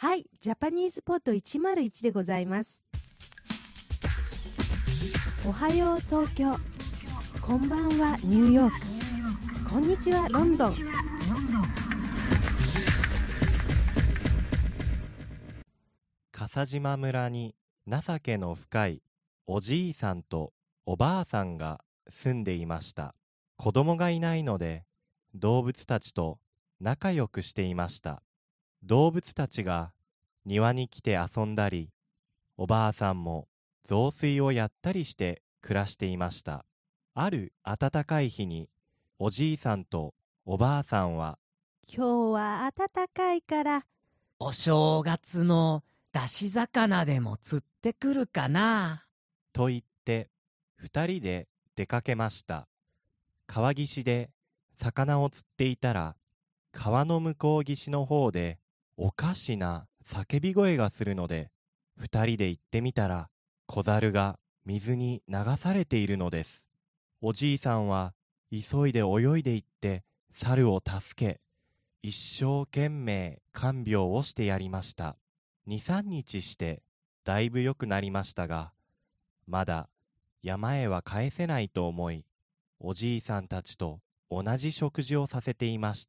はい、ジャパニーズポット101でございます。おはよう東京、こんばんはニューヨーク、こんにちはロンドン。 笠島村に情けの深いおじいさんとおばあさんが住んでいました。子供がいないので動物たちと仲良くしていました。動物たちが庭に来て遊んだり、おばあさんも雑炊をやったりして暮らしていました。ある暖かい日におじいさんとおばあさんは、 今日は暖かいからお正月の出し魚でも釣ってくるかなと言って二人で出かけました。川岸で魚を釣っていたら、川の向こう岸の方でおかしな叫び声がするので、二人で行ってみたら、小猿が水に流されているのです。おじいさんは急いで泳いで行って猿を助け、一生懸命看病をしてやりました。2、3日してだいぶ良くなりましたが、まだ山へは帰せないと思い、おじいさんたちと同じ食事をさせていました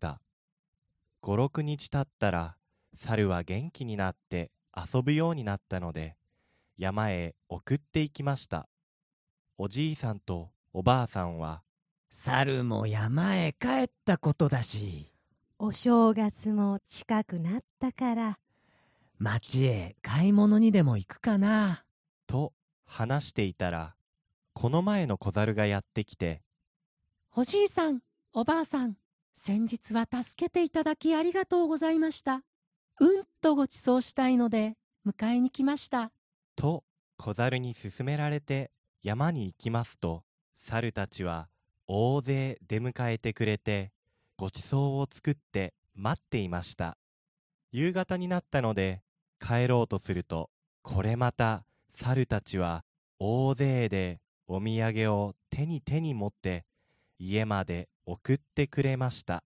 。5、6日経ったら、猿は元気になって遊ぶようになったので、山へ送っていきました。おじいさんとおばあさんは、 猿も山へ帰ったことだし、 お正月も近くなったから町へ買い物にでも行くかなと話していたら、この前の小猿がやってきて、 おじいさん、おばあさん、先日は助けていただきありがとうございました。うんとご馳走したいので迎えに来ました。 と小猿に勧められて山に行きますと、猿たちは大勢出迎えてくれて、ごちそうを作って待っていました。夕方になったので帰ろうとすると、これまた猿たちは大勢でお土産を手に持って家まで送ってくれました。